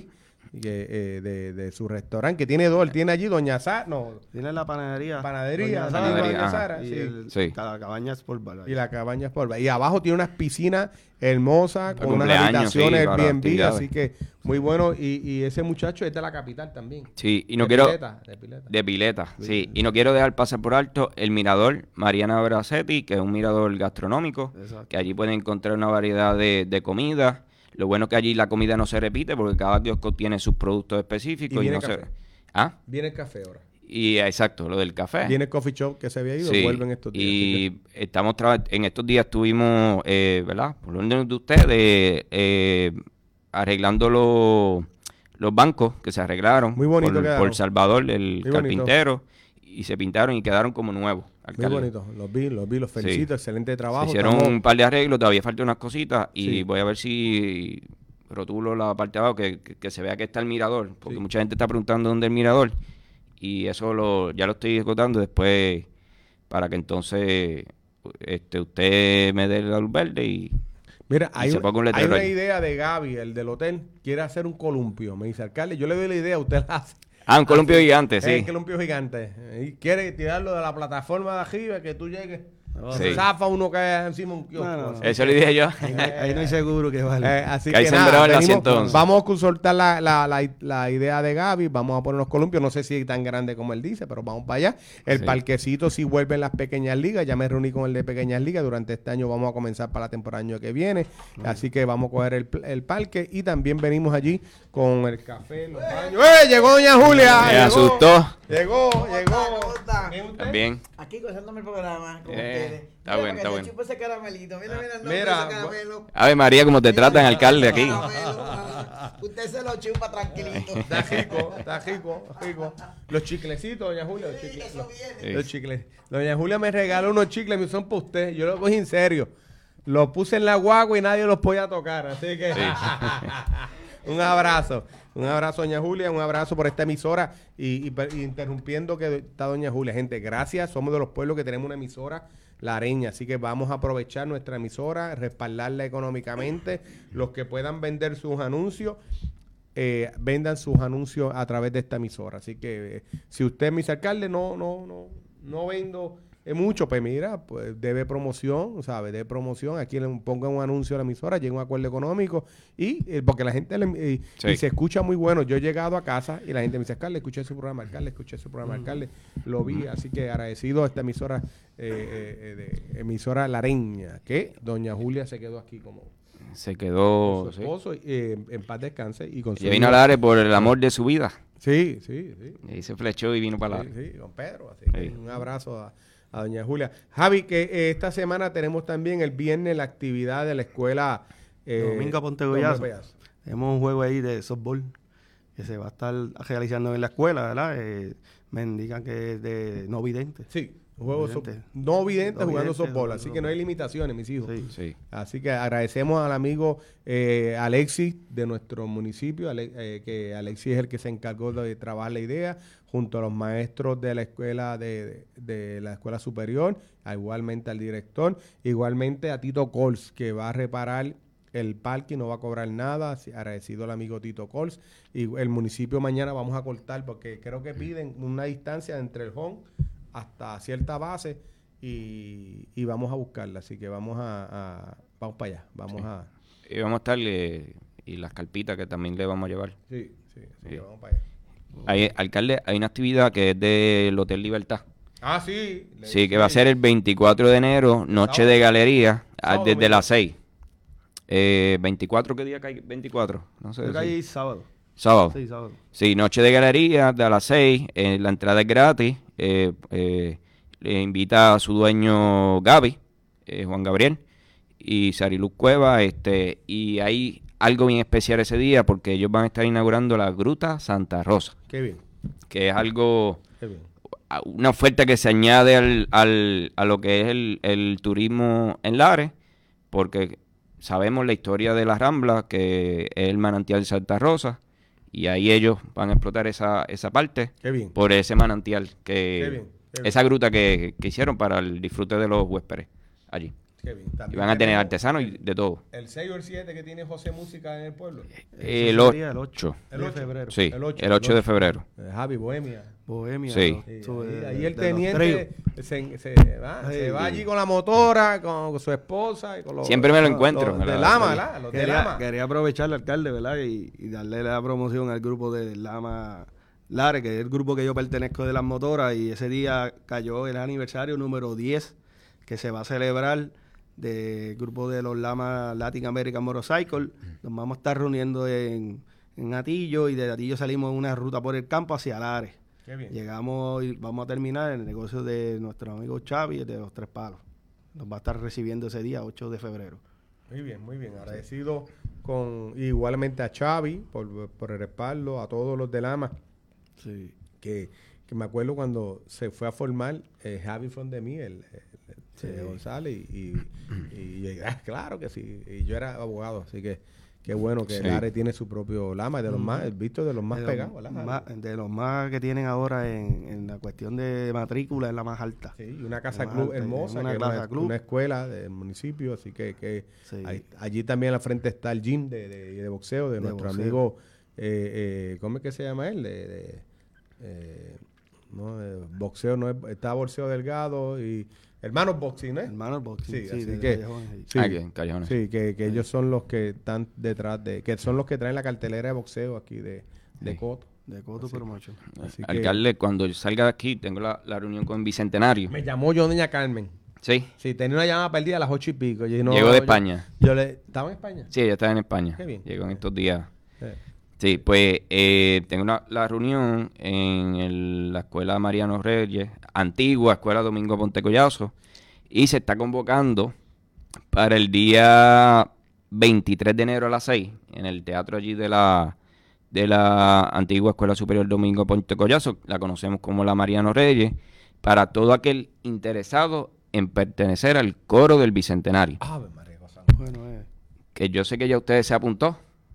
que, eh, de, de su restaurante, que tiene dos, él tiene allí Doña Sara, no. Tiene la panadería. Panadería, Doña Sara, Panadería, Doña Sara, y sí. el, Sí. la cabaña Sport Bar. Y la cabaña Sport Bar. Y abajo tiene unas piscinas hermosas, Para con unas cumpleaños, sí, habitaciones para Airbnb, actividades. así que muy bueno. Y, y ese muchacho es de la capital también. Sí, y no de quiero... Pileta, de Pileta. De pileta, sí. Y no quiero dejar pasar por alto el mirador Mariana Bracetti, que es un mirador gastronómico, Exacto. que allí pueden encontrar una variedad de, de comida. Lo bueno es que allí la comida no se repite porque cada kiosco tiene sus productos específicos. Y Y, viene no se... café. ¿Ah? Viene el café ahora. Y exacto, lo del café. Viene el coffee shop que se había ido, Sí, vuelven estos días. así y estamos traba- en estos días estuvimos, eh, ¿verdad? Por orden de ustedes, eh, arreglando los, los bancos que se arreglaron. Muy bonito por, quedaron. por Salvador, el Muy carpintero, y se pintaron y quedaron como nuevos. Muy alcalde. bonito, los vi, los vi, los felicito, Sí. excelente Se trabajo. hicieron Estamos- un par de arreglos, todavía faltan unas cositas y Sí. voy a ver si rotulo la parte de abajo, que, que, que se vea que está el mirador, porque Sí. mucha gente está preguntando dónde es el mirador y eso lo ya lo estoy ejecutando después para que entonces este usted me dé la luz verde y Mira, y hay, se un- ponga un hay letrero una ahí. idea de Gaby, el del hotel, quiere hacer un columpio. Me dice, alcalde, yo le doy la idea, usted la hace. Ah, un columpio Así, gigante, sí. Es columpio gigante. Y quiere tirarlo de la plataforma de arriba, que tú llegues. Sí. Se zafa uno cae encima de un kiosco. No, no, no. así. Eso le dije yo. Ahí, no hay- ahí no hay seguro que vale. Eh, así Que hay que sembrado nada, en la venimos- ciento once. vamos a consultar la, la, la, la idea de Gaby, vamos a poner los columpios, no sé si es tan grande como él dice, pero vamos para allá. El Sí. parquecito si vuelve en las pequeñas ligas, ya me reuní con el de pequeñas ligas, durante este año vamos a comenzar para la temporada año que viene, así que vamos a coger el, el parque y también venimos allí con el café, los baños. ¡Eh! Llegó doña Julia. Me llegó, asustó. Llegó, ¿Cómo llegó. está? ¿Cómo está? ¿Bien usted? También. Aquí gozándome el programa con Eh, ustedes. está Mira, bueno, para está que bueno. le chupe ese caramelito. Mira, mira, no, Mira, ese caramelo. Ave María, como te Mira, tratan, mira, alcalde, ese aquí. caramelo, ah, usted se lo chupa tranquilito. Está rico, está rico, rico. Los chiclecitos, doña Julia, los Sí, chicles. eso los- viene. Los chicles. Doña Julia me regaló unos chicles, me son para usted. Yo los cogí en serio. Los puse en la guagua y nadie los podía tocar. Así que un abrazo. Un abrazo, doña Julia. Un abrazo por esta emisora. Y, y per- y interrumpiendo que está doña Julia. Gente, gracias. Somos de los pueblos que tenemos una emisora, La Areña. Así que vamos a aprovechar nuestra emisora, respaldarla económicamente. Los que puedan vender sus anuncios. Eh, vendan sus anuncios a través de esta emisora. Así que eh, si usted, mis alcaldes, no, no, no, no vendo eh, mucho, pues mira, pues debe promoción, ¿sabes? Debe promoción. Aquí le pongan un anuncio a la emisora, llega un acuerdo económico y eh, porque la gente le, eh, Sí. y se escucha muy bueno. Yo he llegado a casa y la gente me dice, alcalde, escuché su programa, alcalde, escuché su programa, alcalde, lo vi, así que agradecido a esta emisora, eh, eh, de emisora Lareña, que doña Julia se quedó aquí como Se quedó. con su Sí. esposo, eh, en paz descanse y con su Ella vino a hijo. Lares por el amor de su vida. Sí, sí, sí. Y ahí se flechó y vino para Sí, Lares. sí, con Pedro. Así que Sí. un abrazo a, a doña Julia. Javi, que eh, esta semana tenemos también el viernes la actividad de la escuela eh, Domingo a Ponte Domingo Goyazo. Goyazo. Tenemos un juego ahí de softball que se va a estar realizando en la escuela, ¿verdad? Eh, me indican que es de no vidente. Sí, un juego so- Vidente. no vidente No jugando vidente, softball, jugando así que no hay limitaciones, mis hijos. Sí. Sí. Así que agradecemos al amigo eh, Alexis de nuestro municipio, Ale- eh, que Alexis es el que se encargó de trabajar la idea, junto a los maestros de la escuela de, de- de la escuela superior, a- igualmente al director, igualmente a Tito Cols, que va a reparar el parque y no va a cobrar nada, así- agradecido al amigo Tito Cols. Y el municipio mañana vamos a cortar, porque creo que piden una distancia entre el home hasta cierta base y, y vamos a buscarla, así que vamos a, a- vamos para allá, vamos Sí. a Y vamos a estar, eh, y las carpitas que también le vamos a llevar. sí, sí, así Sí. que vamos para allá. Hay, alcalde, hay una actividad que es del Hotel Libertad. Ah, sí. le- Sí, que va a ser el veinticuatro de enero, noche de galería, a- Sábado, desde domingo. las seis. Eh, veinticuatro, ¿qué día cae? veinticuatro, no sé. Creo que sí. hay sábado. Sábado. Sí, sábado. Sí, noche de galería de a las seis, eh, la entrada es gratis. eh, eh, le invita a su dueño Gaby, eh, Juan Gabriel, y Sariluz Cueva, este, y hay algo bien especial ese día porque ellos van a estar inaugurando la Gruta Santa Rosa, Qué bien, que es algo, qué bien. a- una oferta que se añade al, al- a lo que es el, el turismo en Lares, porque sabemos la historia de la Rambla, que es el manantial Santa Rosa, y ahí ellos van a explotar esa, esa parte Qué bien. por ese manantial, que Qué bien, qué bien. esa gruta que, que hicieron para el disfrute de los huéspedes allí. Qué bien. Y van a tener artesanos y de todo. ¿El seis o el siete que tiene José Música en el pueblo? Eh, el ocho. El ocho de febrero. Sí, el ocho, el ocho de febrero. Eh, Javi Bohemia. Bohemia. Sí. ¿no? Sí, Su- ahí, de- ahí el de teniente los se, se va, Sí. se va allí con la motora, con, con su esposa y con los... Siempre me lo los- encuentro. los me de la- Lama, ¿verdad? Los de Quería, Lama. quería aprovechar al alcalde, ¿verdad? Y, y darle la promoción al grupo de Lama Lare, que es el grupo que yo pertenezco de las motoras, y ese día cayó el aniversario número diez que se va a celebrar del grupo de los Lama Latin American Motorcycle. Nos vamos a estar reuniendo en, en Atillo, y de Atillo salimos en una ruta por el campo hacia Lares. Qué bien. Llegamos y vamos a terminar en el negocio de nuestro amigo Xavi, de los Tres Palos. Nos va a estar recibiendo ese día, ocho de febrero. Muy bien, muy bien. Agradecido con igualmente a Xavi por, por el respaldo, a todos los de Lama. Sí. Que, que me acuerdo cuando se fue a formar eh, Javi from de mí, el, el, el Sí. González, y, y, y, y, ah, claro que sí. Y yo era abogado, así que qué bueno que Sí. Lare tiene su propio Lama, de los más, el visto de los más de los pegados, ¿verdad? más- de los más que tienen ahora en, en la cuestión de matrícula, es la más alta. Sí, y una casa Más club alta, hermosa, una que es plaza una, club. una escuela del municipio, así que, que Sí. ahí- allí también al frente está el gym de, de, de boxeo de, De nuestro boxeo. amigo, eh, eh, ¿cómo es que se llama él? De, de, eh, no, eh, boxeo, no es, está Boxeo Delgado y hermanos boxing, ¿eh? Hermano boxing, Sí, sí, así de que- Callejones, sí. Sí, Aquí en Callejones. sí, que, que ellos son los que están detrás de, que son los que traen la cartelera de boxeo aquí de, de Sí. Coto. De Coto Promotion. Así que- Alcalde, cuando yo salga de aquí, tengo la, la reunión con Bicentenario. Me llamó yo, doña Carmen. Sí, Sí, tenía una llamada perdida a las ocho y pico. Y no- llegó de yo- España. Yo, le, ¿estaba en España? Sí, ella está en España. Qué bien. Llegó en estos días. Eh, Sí, pues eh, tengo una, la reunión en el- la escuela Mariano Reyes, antigua escuela Domingo Ponte Collazo, y se está convocando para el día veintitrés de enero a las seis, en el teatro allí de la de la antigua Escuela Superior Domingo Ponte Collazo, la conocemos como la Mariano Reyes, para todo aquel interesado en pertenecer al coro del Bicentenario. Ave María González. Bueno, eh. Que yo sé que ya usted se apuntó.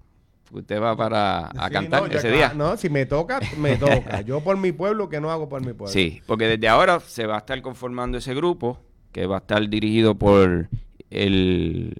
Usted va para a Sí, cantar no, ya ese acá- día. No, si me toca, me toca. Yo por mi pueblo, que no hago por mi pueblo. Sí, porque desde ahora se va a estar conformando ese grupo, que va a estar dirigido por el,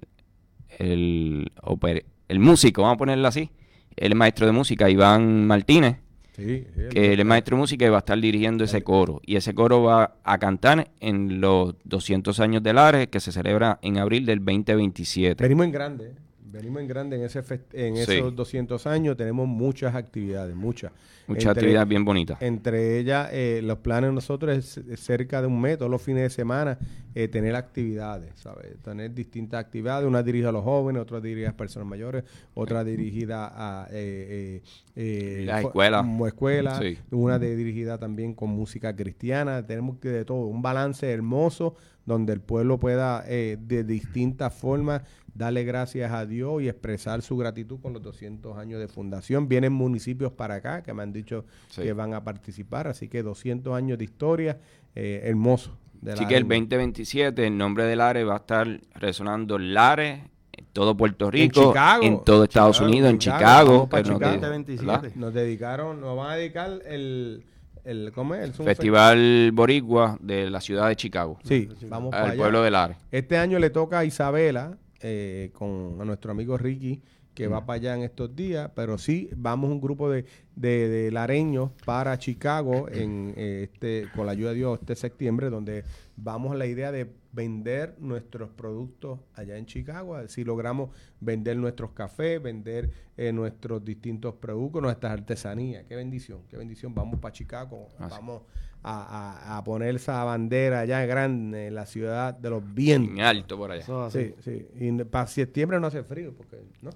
el, oper- el músico, vamos a ponerlo así, el maestro de música, Iván Martínez, Sí, sí, que él es maestro de música y va a estar dirigiendo ese coro. Y ese coro va a cantar en los doscientos años de Lares, que se celebra en abril del veinte veintisiete. Venimos en grande. ¿eh? Venimos en grande en, ese fest- en Sí. esos doscientos años. Tenemos muchas actividades, muchas. Muchas Entre- actividades bien bonitas. Entre ellas, eh, los planes de nosotros es es cerca de un mes, todos los fines de semana, eh, tener actividades, ¿sabes? Tener distintas actividades, una dirigida a los jóvenes, otra dirigida a personas mayores, otra dirigida a eh, eh, eh, Las fo- escuelas. como escuela, Sí. una de- dirigida también con música cristiana. Tenemos que de todo, un balance hermoso donde el pueblo pueda eh, de distintas formas darle gracias a Dios y expresar su gratitud con los doscientos años de fundación. Vienen municipios para acá que me han dicho Sí. que van a participar, así que doscientos años de historia, eh, hermoso. de Así la que el arena. veinte veintisiete el nombre de Lares va a estar resonando Lares en todo Puerto Rico, Chicago. en todo Estados Chicago, Unidos, en Chicago, Chicago. vamos pa' que nos Chicago. de- veintisiete. ¿verdad? Nos dedicaron, nos van a dedicar el, el ¿cómo es? Es un Festival Boricua de la ciudad de Chicago, fe- Sí, vamos para al allá. pueblo de Lares. Este año le toca a Isabela, eh, con a nuestro amigo Ricky, que Mm. va para allá en estos días, pero sí, vamos un grupo de, de, de lareños para Chicago en eh, este con la ayuda de Dios este septiembre, donde vamos a la idea de vender nuestros productos allá en Chicago, a ver si logramos vender nuestros cafés, vender eh, nuestros distintos productos, nuestras artesanías. Qué bendición, qué bendición. Vamos para Chicago, Ah, sí. vamos a, a- a poner esa bandera allá grande en la ciudad de los vientos. En alto por allá. Eso es así. Sí, sí. Y para septiembre no hace frío, porque, ¿no?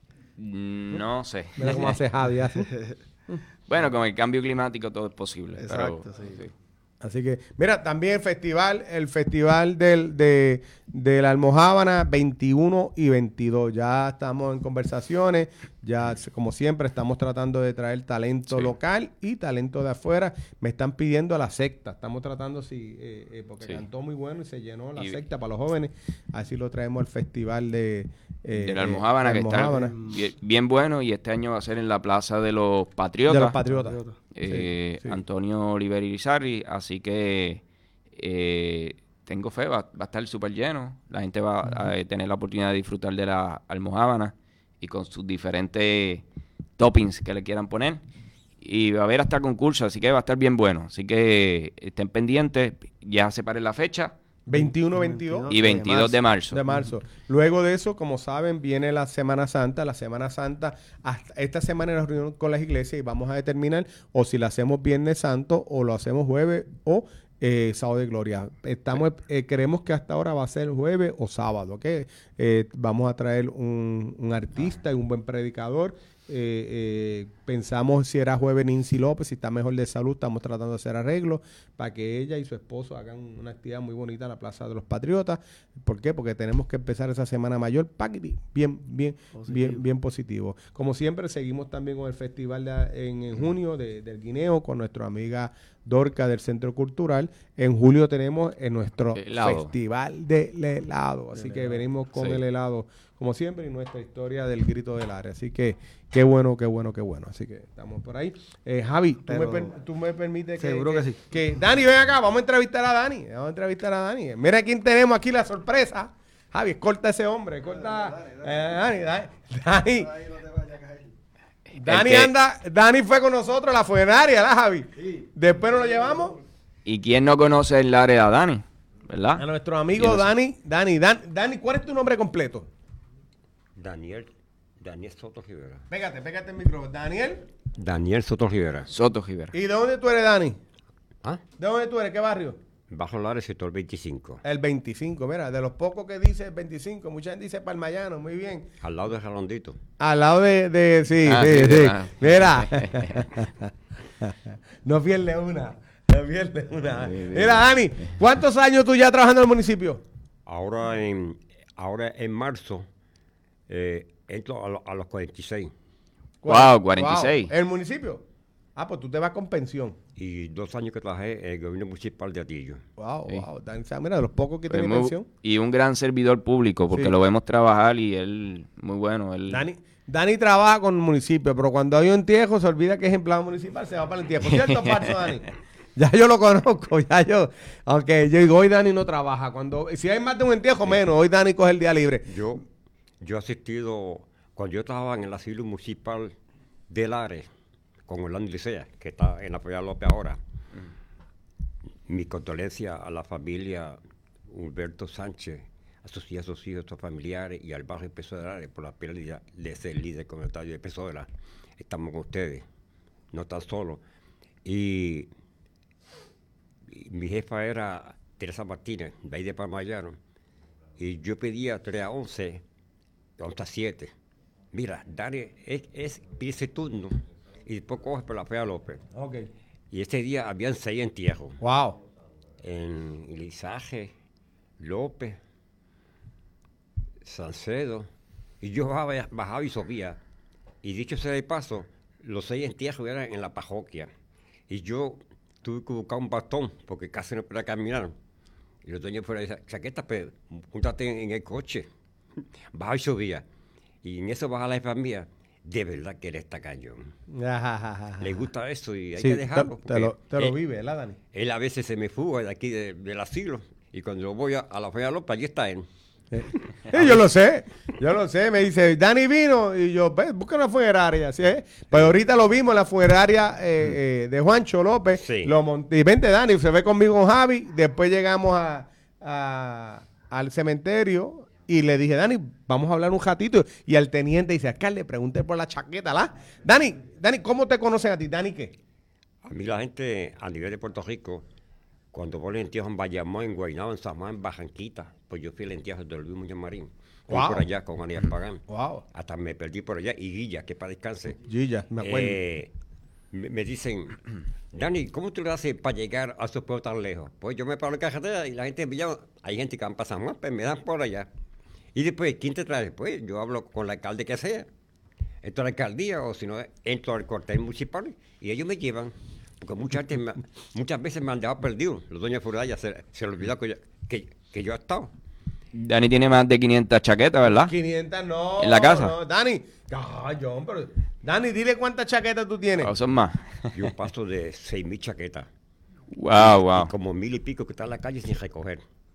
No sé. Mira cómo hace Javi. hace. Bueno, con el cambio climático todo es posible. Exacto, pero, sí. Así que, mira, también el festival, el festival del, de, de la Almojábana veintiuno y veintidós. Ya estamos en conversaciones, ya se- como siempre estamos tratando de traer talento Sí. local y talento de afuera. Me están pidiendo a la secta, estamos tratando, si eh, eh, porque Sí. cantó muy bueno y se llenó la Y- secta para los jóvenes. Así lo traemos al festival de... eh, De la eh, Almojábana, que está Almojábana. bien, bien bueno, y este año va a ser en la Plaza de los Patriotas. De los Patriotas. eh, Sí, sí. Antonio Oliver Irizarry, así que eh, tengo fe, va, va a estar súper lleno. La gente va a tener la oportunidad de disfrutar de la almojábana y con sus diferentes toppings que le quieran poner. Y va a haber hasta concurso, así que va a estar bien bueno. Así que estén pendientes, ya separen la fecha. veintiuno, veintidós y veintidós de marzo. De marzo. Luego de eso, como saben, viene la Semana Santa. La Semana Santa, hasta esta semana nos reunimos con las iglesias y vamos a determinar o si la hacemos Viernes Santo o lo hacemos jueves o eh, sábado de gloria. Estamos, eh, creemos que hasta ahora va a ser jueves o sábado, ¿ok? Eh, vamos a traer un, un artista y un buen predicador. Eh, eh, pensamos si era jueves Nancy López, si está mejor de salud, estamos tratando de hacer arreglos para que ella y su esposo hagan una actividad muy bonita en la Plaza de los Patriotas. ¿Por qué? Porque tenemos que empezar esa semana mayor bien, bien, positivo. bien, bien positivo. Como siempre, seguimos también con el festival de, en, en junio de, del Guineo con nuestra amiga Dorca del Centro Cultural. En julio tenemos en nuestro helado. Festival del helado, así el que helado. venimos con sí. el helado como siempre, y nuestra historia del Grito del Área. Así que, qué bueno, qué bueno, qué bueno. Así que estamos por ahí. Eh, Javi, ¿tú, Pero, me per, ¿tú me permites que... Seguro que, que sí. Que Dani, ven acá, vamos a entrevistar a Dani. Vamos a entrevistar a Dani. Mira quién tenemos aquí, la sorpresa. Javi, corta a ese hombre, corta... Dale, dale, dale. Eh, Dani, Dani. Dani. Dani que... anda, Dani fue con nosotros a la funeraria, ¿verdad, Javi? Sí. Después nos lo llevamos. ¿Y quién no conoce el área a Dani? ¿Verdad? A nuestro amigo Dani. Dani, Dani, Dani, ¿cuál es tu nombre completo? Daniel, Daniel Soto Rivera. Pégate, pégate el micrófono. ¿Daniel? Daniel Soto Rivera. Soto Rivera. ¿Y de dónde tú eres, Dani? ¿Ah? ¿De dónde tú eres? ¿Qué barrio? Bajo Lares, sector veinticinco. El veinticinco, mira, de los pocos que dice el veinticinco, mucha gente dice Palmayano, muy bien. Al lado de Jalondito. Al lado de, de sí, ah, sí, sí, sí. Ah. Mira. No pierde una, no pierde una. Mira, Dani, ¿cuántos años tú ya trabajando en el municipio? Ahora en, ahora en marzo, eh, entro a, lo, a los cuarenta y seis. Wow, cuarenta y seis. ¿El municipio? Ah, pues tú te vas con pensión. Y dos años que trabajé en el gobierno municipal de Atillo. Wow, sí. wow. Dan, mira, de los pocos que pues tienen pensión. Y un gran servidor público, porque sí. lo vemos trabajar y él, muy bueno. Él... Dani, Dani trabaja con el municipio, pero cuando hay un entierro se olvida que es empleado municipal, se va para el entierro. ¿Cierto, Pacho, Dani? Ya yo lo conozco, ya yo. Aunque yo digo, hoy Dani no trabaja. Cuando Si hay más de un entierro, menos. Hoy Dani coge el día libre. Yo, yo he asistido, cuando yo trabajaba en el asilo municipal de Lares, con Orlando Licea, que está en la Provincia López ahora. Mm. Mi condolencia a la familia Humberto Sánchez, a sus hijas, a sus hijos, a sus familiares y al barrio Peso de Lares por la pérdida de ese líder comunitario de Peso de Lares. Estamos con ustedes, no tan solo. Y, y mi jefa era Teresa Martínez, de ahí de Palmayano, y yo pedía tres a once, once a siete. Mira, Dani, es, es pide ese turno. Y después coges por la Fea López. Okay. Y ese día habían seis entierros. Wow. En Lizaje, López, Salcedo. Y yo bajaba, bajaba y subía. Y dicho sea de paso, los seis entierros eran en la parroquia. Y yo tuve que buscar un bastón, porque casi no podía caminar. Y los dueños fueron a chaqueta, pero júntate en, en el coche. Bajaba y subía. Y en eso baja la familia. De verdad que eres tacaño. Le gusta eso y hay sí, que dejarlo. Te, te, lo, te lo vive, ¿verdad, Dani? Él a veces se me fuga de aquí de, del asilo y cuando yo voy a, a la Fea López, allí está él. Eh, eh, yo lo sé, yo lo sé. Me dice, Dani vino y yo, ve, busca una funeraria. ¿Sí? Pues ahorita lo vimos en la funeraria eh, eh, de Juancho López. Sí. Lo monté, y vente, Dani, se ve conmigo con Javi. Después llegamos a, a, al cementerio. Y le dije, Dani, vamos a hablar un ratito. Y al teniente dice, alcalde, pregunté por la chaqueta, ¿la? Dani, Dani, ¿cómo te conocen a ti? ¿Dani qué? A mí la gente a nivel de Puerto Rico, cuando voy al entierro en Bayamón, en Guaynabo, en San Juan, en Barranquita, pues yo fui al entierro de Luis Muñoz Marín. Wow. Por allá con Aníbal Pagán. Wow. Hasta me perdí por allá. Y Guilla, que para descanse. Guilla, me acuerdo. Eh, me, me dicen, Dani, ¿cómo tú le haces para llegar a su pueblo tan lejos? Pues yo me paro en carretera y la gente en Villa, hay gente que van para San Juan, pues me dan por allá. Y después, ¿quién te trae? Pues yo hablo con el alcalde que sea. Entro a la alcaldía o si no, entro al cuartel municipal y ellos me llevan. Porque mucha gente me, muchas veces me han dejado perdido. Los dueños de Furaya se, se les olvidó que yo, que, que yo he estado. Dani tiene más de quinientas chaquetas, ¿verdad? quinientas no. ¿En la casa? No, Dani. Ay, John, pero... Dani, dile cuántas chaquetas tú tienes. Oh, son más. Yo paso de seis mil chaquetas. Wow, wow. Y como mil y pico que están en la calle sin recoger.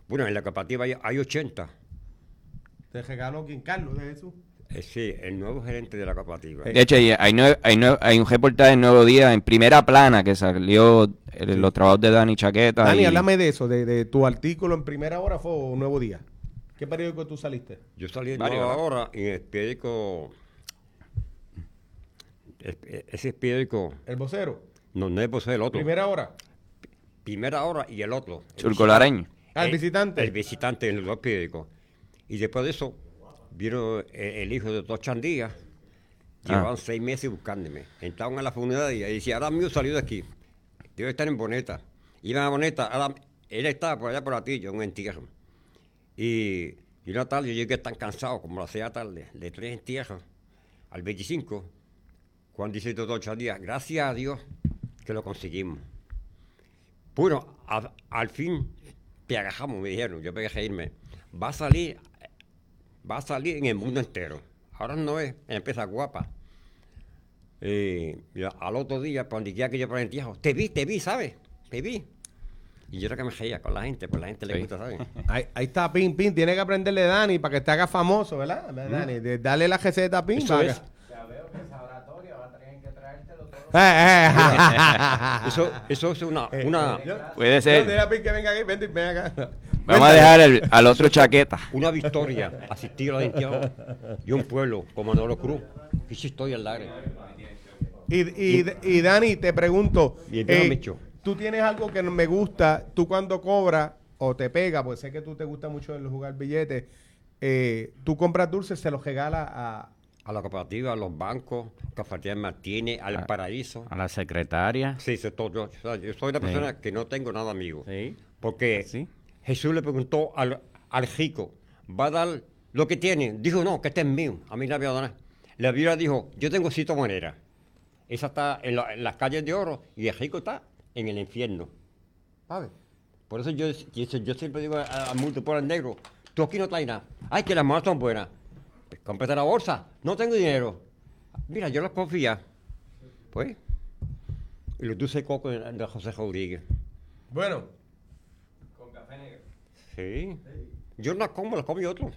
Bueno, en la cooperativa hay, hay ochenta. Te regaló quién, Carlos de Jesús. Eh, sí, el nuevo gerente de la cooperativa. De hecho, hay, hay, nueve, hay, nueve, hay un reportaje en Nuevo Día en primera plana que salió el, sí. los trabajos de Dani Chaqueta. Dani, y... háblame de eso, de, de tu artículo en primera hora fue un Nuevo Día. ¿Qué periódico tú saliste? Yo salí en Nueva Hora en el periódico... Ese periódico... ¿El Vocero? No, no es el Vocero, el otro. ¿Primera Hora? Primera Hora y el otro. Surcolareño. Ah, el visitante. El, el visitante en los dos periódicos. Y después de eso, vino el, el hijo de dos Chandías. Llevaban ah. seis meses buscándome. Entraban a la funeraria y decía, ahora mío salió de aquí. Debe estar en Boneta. Iban a Boneta, ahora, él estaba por allá por Atillo, en un entierro. Y, y una tarde yo llegué tan cansado, como a las seis de la tarde, de tres entierros al veinticinco, cuando dice el doctor Chandías, gracias a Dios que lo conseguimos. Bueno, a, al fin te agajamos, me dijeron, yo pegué a reírme. Va a salir, va a salir en el mundo entero. Ahora no es, empieza guapa. Eh, mira, al otro día, cuando ya que yo por el entierro, te vi, te vi, ¿sabes? Te vi. Y yo era que me reía con la gente, pues la gente sí. le gusta, ¿sabes? Ahí, ahí está, Pin, Pin, tiene que aprenderle a Dani para que te haga famoso, ¿verdad? ¿Mm? Dani, de, dale la receta a Pin. Eso es. Ya veo que esa oratoria va a tener que traértelo todo. Eh, eh. eso, eso es una... una Puede ser. Dile a Pin que venga aquí, ven, ven acá. Vamos a dejar el, al otro Chaqueta. Una victoria, asistir a la entierro de un pueblo como Manolo Cruz. Esa historia al aire. Y, y, y Dani, te pregunto, y eh, tú tienes algo que me gusta, tú cuando cobras o te pega, pues sé que tú te gusta mucho el jugar billetes, eh, tú compras dulces, se los regalas a... A la cooperativa, a los bancos, Cafetería Martínez, al a, Paraíso. A la secretaria. Sí, sí todo, yo, yo soy una persona sí. que no tengo nada amigo. Sí. Porque ¿Sí? Jesús le preguntó al, al rico, ¿va a dar lo que tiene? Dijo, no, que este es mío, a mí no me va a dar. La Biblia dijo, yo tengo cita manera. Esa está en, la, en las calles de oro y el rico está en el infierno. ¿Sabes? Por eso yo, yo, yo siempre digo al mundo por el negro, tú aquí no traes nada. Ay, que las manos son buenas. Pues cómprate la bolsa. No tengo dinero. Mira, yo las confía. Pues. Y los dulces de coco de, de José Rodríguez. Bueno. Con café negro. Sí. Yo no las como, las como yo otro.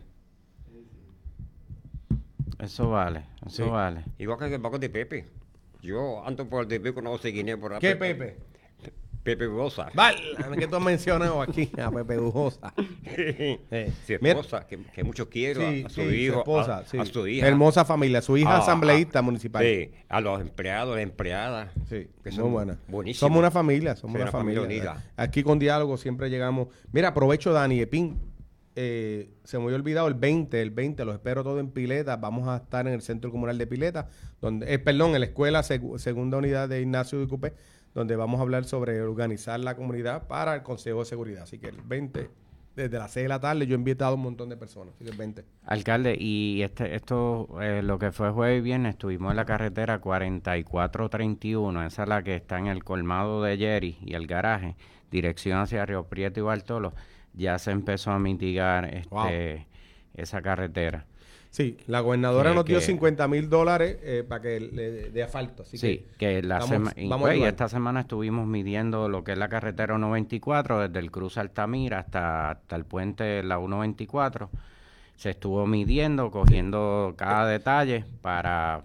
Eso vale, eso sí. vale. Igual que el banco de Pepe. Yo ando por el de Pepe, no sé quién es por ahí. ¿Qué Pepe? Pepe Bujosa. Vale, que tú has mencionado aquí a Pepe Bujosa. eh, su esposa, que, que mucho quiero, sí, a, a su sí, hijo, su esposa, a, sí. a su hija. Hermosa familia, su hija a, asambleísta a, municipal. Sí, a los empleados, las empleadas. Sí, que son muy buenas. Buenísimas. Somos una familia, somos sí, una, una familia. familia unida. Aquí con Diálogo siempre llegamos. Mira, aprovecho, Dani Epín. Eh, se me había olvidado el veinte, el veinte, los espero todo en Pileta. Vamos a estar en el Centro Comunal de Pileta, donde, eh, perdón, en la escuela seg- segunda unidad de Ignacio Ducupé, donde vamos a hablar sobre organizar la comunidad para el Consejo de Seguridad. Así que el veinte, desde las seis de la tarde, yo he invitado a un montón de personas. Así que el veinte. Alcalde, y este, esto, eh, lo que fue jueves y viernes, estuvimos en la carretera cuarenta y cuatro treinta y uno, esa es la que está en el colmado de Jerry y el garaje, dirección hacia Río Prieto y Bartolo. Ya se empezó a mitigar este, wow. esa carretera. Sí, la gobernadora que, nos dio que, cincuenta mil dólares eh, para que le dé asfalto. Así sí, que, que la vamos, sema, y, vamos pues, y esta semana estuvimos midiendo lo que es la carretera noventa y cuatro, desde el cruce Altamira hasta, hasta el puente la ciento veinticuatro. Se estuvo midiendo, cogiendo cada detalle para...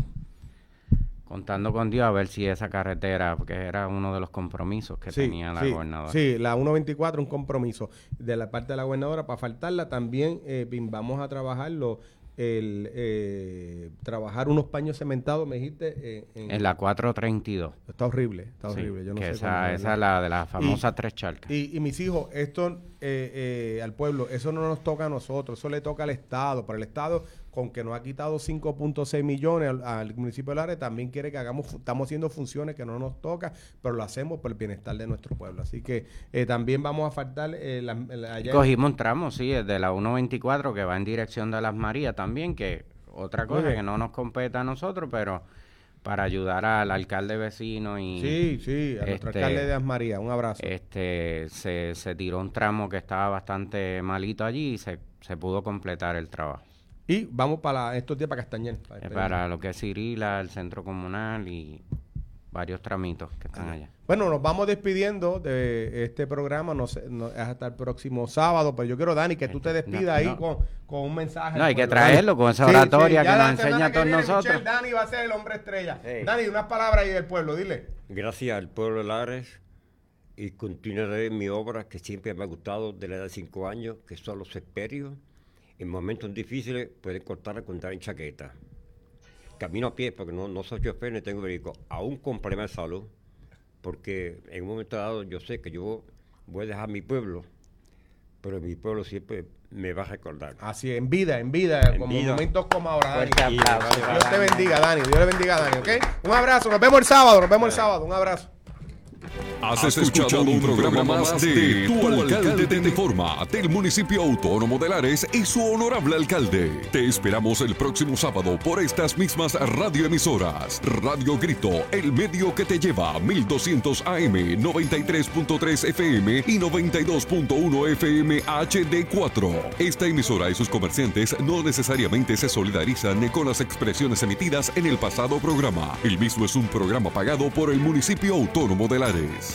contando con Dios a ver si esa carretera, porque era uno de los compromisos que sí, tenía la sí, gobernadora. Sí, la ciento veinticuatro, un compromiso de la parte de la gobernadora para faltarla. También eh, vamos a trabajarlo, el eh, trabajar unos paños cementados, me dijiste. Eh, en, en la cuatrocientos treinta y dos. Está horrible, está sí, horrible. Yo no que sé esa, esa es la de las famosas y, tres charcas. Y, y mis hijos, esto eh, eh, al pueblo, eso no nos toca a nosotros, eso le toca al Estado. Pero el Estado, con que nos ha quitado cinco punto seis millones al, al municipio de Lares, también quiere que hagamos, estamos haciendo funciones que no nos toca, pero lo hacemos por el bienestar de nuestro pueblo. Así que eh, también vamos a faltar eh, la, la, allá. Cogimos un tramo, sí, de la ciento veinticuatro que va en dirección de Las Marías también, que otra cosa Oye. que no nos compete a nosotros, pero para ayudar al alcalde vecino y... Sí, sí, a este, nuestro alcalde de Las Marías, un abrazo. Este, se, se tiró un tramo que estaba bastante malito allí y se, se pudo completar el trabajo. Y vamos para estos días para Castañer. Para, para lo que es Cirila, el centro comunal y varios tramitos que están allá. Bueno, nos vamos despidiendo de este programa, no sé, no, hasta el próximo sábado, pero yo quiero, Dani, que tú te despidas no, ahí no. Con, con un mensaje. No, hay que traerlo con esa oratoria sí, sí, que nos enseña a todos viene, nosotros. Michelle, Dani va a ser el hombre estrella. Sí. Dani, unas palabras ahí del pueblo, dile. Gracias al pueblo de Lares y continuaré mi obra que siempre me ha gustado de la edad de cinco años, que son los esperios. En momentos difíciles pueden cortar con dar en chaqueta. Camino a pie porque no, no soy chofer ni tengo vehículo, aún con problemas de salud, porque en un momento dado yo sé que yo voy a dejar mi pueblo, pero mi pueblo siempre me va a recordar. Así es, en vida, en vida, en como vida. Momentos como ahora, Dani. Aplauso, Dios te bendiga, Dani, Dios le bendiga, Dani, ¿ok? Un abrazo, nos vemos el sábado, nos vemos el sábado, un abrazo. Has escuchado un programa más de Tu Alcalde te Informa del Municipio Autónomo de Lares y su honorable alcalde. Te esperamos el próximo sábado por estas mismas radioemisoras. Radio Grito, el medio que te lleva mil doscientos A M, noventa y tres punto tres F M y noventa y dos punto uno F M H D cuatro. Esta emisora y sus comerciantes no necesariamente se solidarizan con las expresiones emitidas en el pasado programa. El mismo es un programa pagado por el Municipio Autónomo de Lares.